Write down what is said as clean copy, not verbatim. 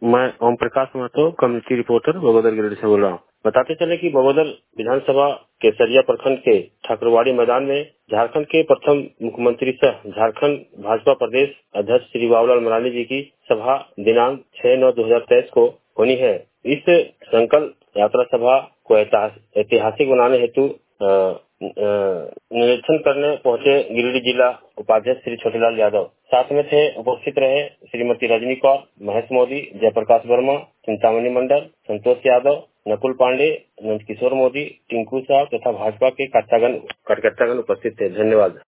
मैं Om Prakash Mahato, community reporter Bagodar Giridih से बोल रहा हूँ। बताते चले कि बगोदर विधानसभा के सरिया प्रखंड के ठाकुरवाड़ी मैदान में झारखंड के प्रथम मुख्यमंत्री सह झारखंड भाजपा प्रदेश अध्यक्ष श्री बाबूलाल मरांडी जी की सभा दिनांक 6/9/2023 को होनी है। इस संकल्प यात्रा सभा को ऐतिहासिक बनाने हेतु निरीक्षण करने पहुंचे गिरिडीह जिला उपाध्यक्ष श्री छोटेलाल यादव। साथ में थे उपस्थित रहे श्रीमती रजनी कौर, महेश मोदी, जयप्रकाश वर्मा, चिंतामणि मंडल, संतोष यादव, नकुल पांडे, नंदकिशोर मोदी, टिंकू साहब तथा भाजपा के कार्यकर्तागण उपस्थित थे। धन्यवाद।